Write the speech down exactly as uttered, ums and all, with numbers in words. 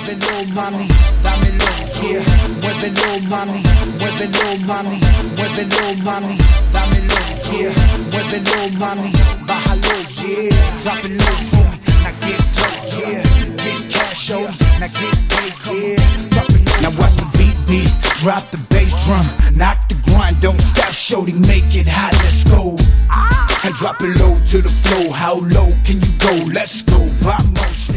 muévelo mami, dámelo, yeah. Muévelo mami, muévelo mami, muévelo mami, dámelo, yeah. Muévelo mami, bájalo, yeah. Drop it low, homie, now get dope, yeah. Get cash, oh, now get paid, yeah. Drop it low. Now watch the beat beat, drop the bass drum, knock the grind, don't stop, shorty, make it hot, let's go. And drop it low to the flow, how low can you go? Let's go, vamos.